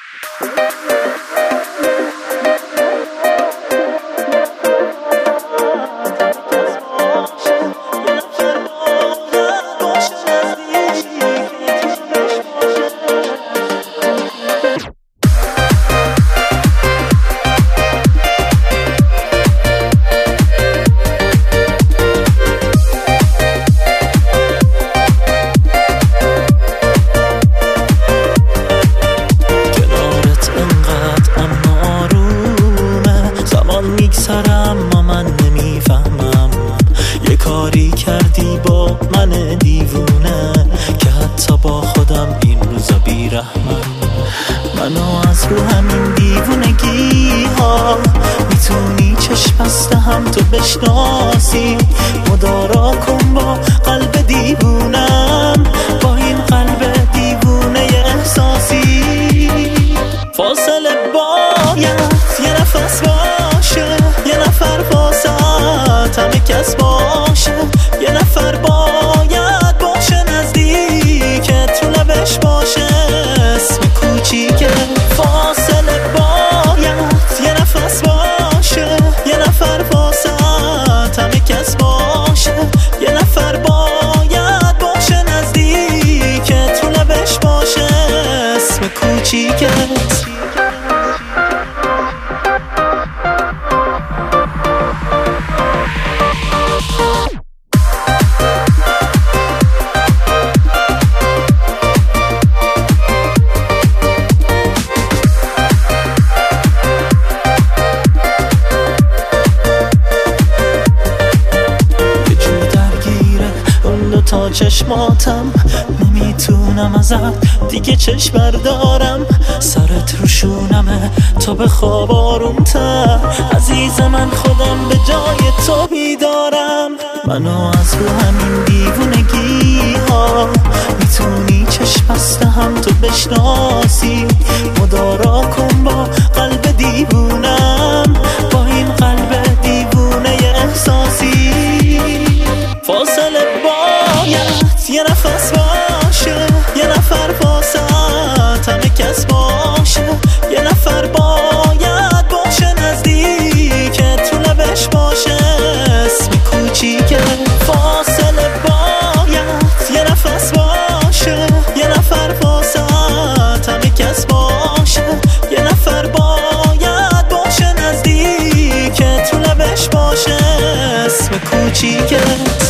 اما من نمیفهمم یه کاری کردی با من دیوونه که حتی با خودم این روزا بیرحمم. منو از رو همین دیوونگی ها میتونی چشم بسته هم تو بشناسی، مدارا کن با قلب دیوونم، با این قلب دیوونه احساسی. فاصله باید یه نفس باشه، یه نفر واسط همه کس باشه، یه نفر باید باشه نزدیکت رو لبش باشه اسم کوچیکه. فاصله باید یه نفس باشه، یه نفر واسط همه کس باشه، یه نفر باید باشه نزدیکت رو لبش باشه اسم کوچیکت. تا چشماتم نمیتونم ازت دیگه چشم بردارم، سرت روشونمه تو بخواب آرومتر عزیز من، خودم به جای تو بیدارم. منو از رو همین دیوونگی ها میتونی چشم بسته هم تو بشناسی، مدارا کن با قلب دیوونم، با این قلب دیوونه احساسی. فاصله باید یه نفس باشه، یه نفر واسط همه کس باشه، یه نفر باید باشه نزدیکت رو لبش باشه اسم کوچیکه. فاصله باید یه نفس باشه، یه نفر واسط همه کس باشه، یه نفر باید باشه نزدیکت رو لبش باشه اسم کوچیکت.